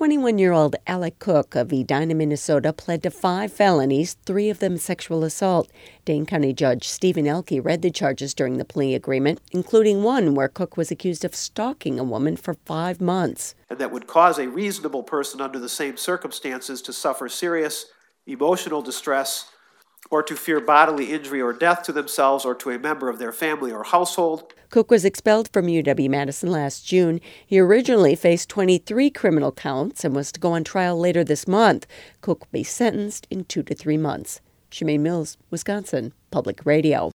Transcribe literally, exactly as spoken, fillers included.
twenty-one-year-old Alec Cook of Edina, Minnesota, pled to five felonies, three of them sexual assault. Dane County Judge Stephen Elke read the charges during the plea agreement, including one where Cook was accused of stalking a woman for five months. And that would cause a reasonable person under the same circumstances to suffer serious emotional distress or to fear bodily injury or death to themselves or to a member of their family or household. Cook was expelled from U W-Madison last June. He originally faced twenty-three criminal counts and was to go on trial later this month. Cook will be sentenced in two to three months. Shemaine Mills, Wisconsin Public Radio.